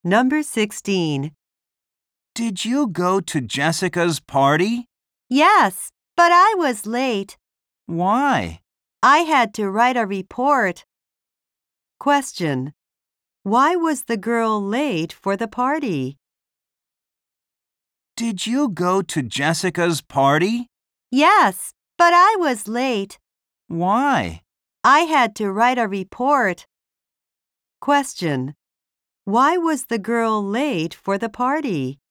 Number 16. Did you go to Jessica's party? Yes, but I was late. Why? I had to write a report. Question. Why was the girl late for the party? Did you go to Jessica's party? Yes, but I was late. Why? I had to write a report. Question. Why was the girl late for the party?